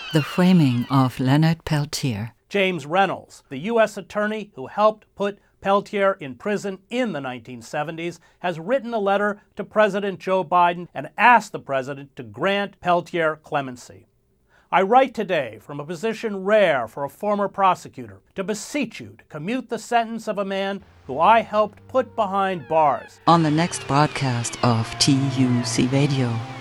The Framing of Leonard Peltier. James Reynolds, the U.S. attorney who helped put Peltier in prison in the 1970s, has written a letter to President Joe Biden and asked the president to grant Peltier clemency. I write today from a position rare for a former prosecutor to beseech you to commute the sentence of a man who I helped put behind bars. On the next broadcast of TUC Radio.